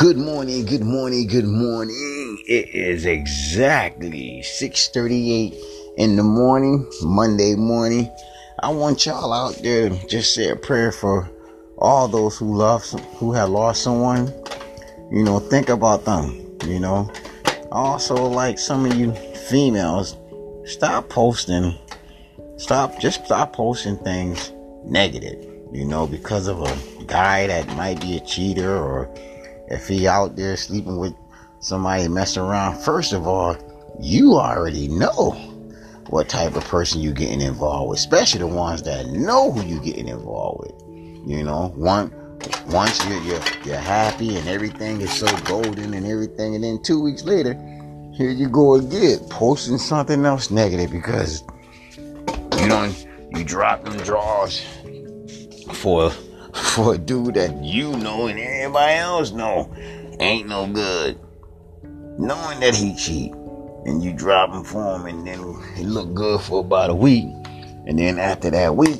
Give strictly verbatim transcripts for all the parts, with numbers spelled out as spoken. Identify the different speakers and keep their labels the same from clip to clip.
Speaker 1: Good morning, good morning, good morning. It is exactly six thirty-eight in the morning, Monday morning. I want y'all out there to just say a prayer for all those who love, who have lost someone. You know, think about them, you know. Also, like some of you females, stop posting, stop, just stop posting things negative, you know, because of a guy that might be a cheater, or if he out there sleeping with somebody messing around. First of all, you already know what type of person you getting involved with, especially the ones that know who you getting involved with. You know, one once you're, you're you're happy and everything is so golden and everything, and then two weeks later, here you go again, posting something else negative because you don't you drop them draws for for a dude that you know and everybody else know ain't no good, knowing that he cheat, and you drop him for him, and then it look good for about a week, and then after that week,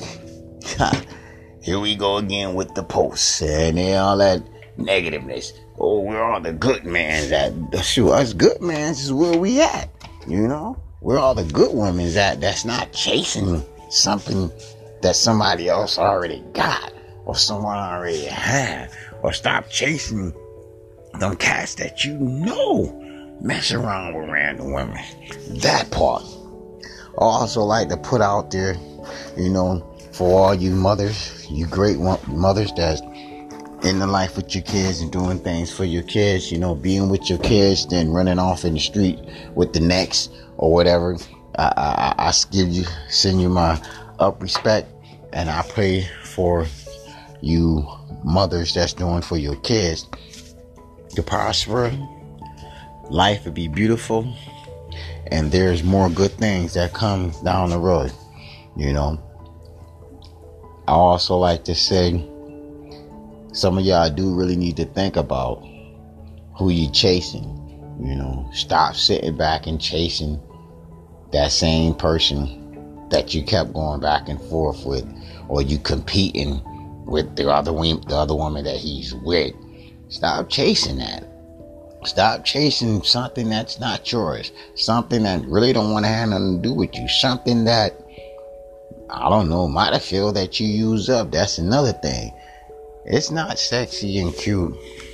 Speaker 1: here we go again with the posts and all that negativeness. Oh, we're all the good mans at shoot. Us good mans is where we at. You know, we're all the good women's at that's not chasing something that somebody else already got or someone already had. Or stop chasing them cats that you know mess around with random women. That part. I also like to put out there, you know, for all you mothers, you great mothers that's in the life with your kids and doing things for your kids, you know, being with your kids, then running off in the street with the next or whatever. I, I, I give you, send you my up respect, and I pray for you mothers that's doing for your kids to prosper. Life would be beautiful, and there's more good things that come down the road, you know. I also like to say, some of y'all do really need to think about who you chasing. You know, stop sitting back and chasing that same person that you kept going back and forth with, or you competing with the other the other woman that he's with. Stop chasing that. Stop chasing something that's not yours. Something that really don't want to have nothing to do with you. Something that, I don't know, might have feel that you use up. That's another thing. It's not sexy and cute,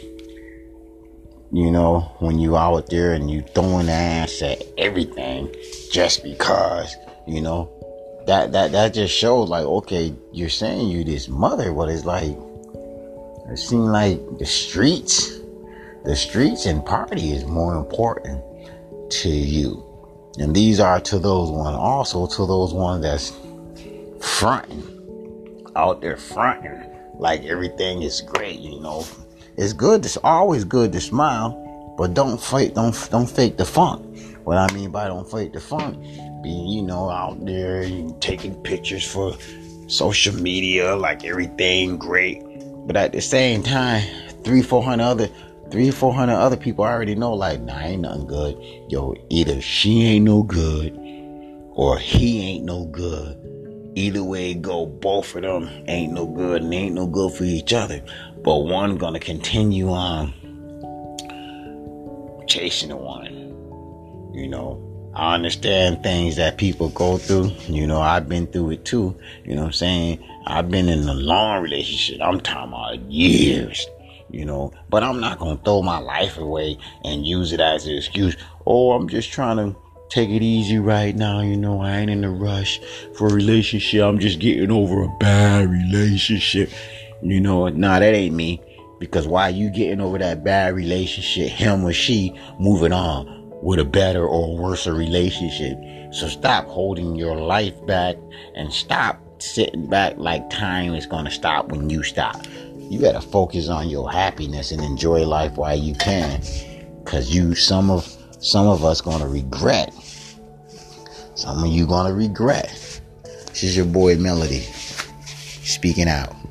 Speaker 1: you know, when you out there and you throwing the ass at everything just because, you know, that that that just shows like, okay, you're saying you this mother, but it's like, it seems like the streets, the streets and party is more important to you. And these are to those ones, also to those ones that's fronting, out there fronting like everything is great, you know. It's good, it's always good to smile, but don't fake, don't don't fake the funk. What I mean by don't fake the funk, being, you know, out there taking pictures for social media like everything great, but at the same time, three, four hundred other, three, four hundred other people already know, like, nah, ain't nothing good. Yo, either she ain't no good, or he ain't no good. Either way it go, both of them ain't no good and ain't no good for each other. But one gonna continue on chasing the one. You know, I understand things that people go through. You know, I've been through it too. You know what I'm saying? I've been in a long relationship. I'm talking about years. You know, but I'm not gonna throw my life away and use it as an excuse. Oh, I'm just trying to take it easy right now, you know, I ain't in a rush for a relationship. I'm just getting over a bad relationship. You know, nah, that ain't me. Because while you getting over that bad relationship, him or she moving on with a better or worse relationship. So stop holding your life back and stop sitting back like time is going to stop when you stop. You got to focus on your happiness and enjoy life while you can. Because you, some of Some of us gonna regret. Some of you gonna regret. This is your boy Melody, speaking out.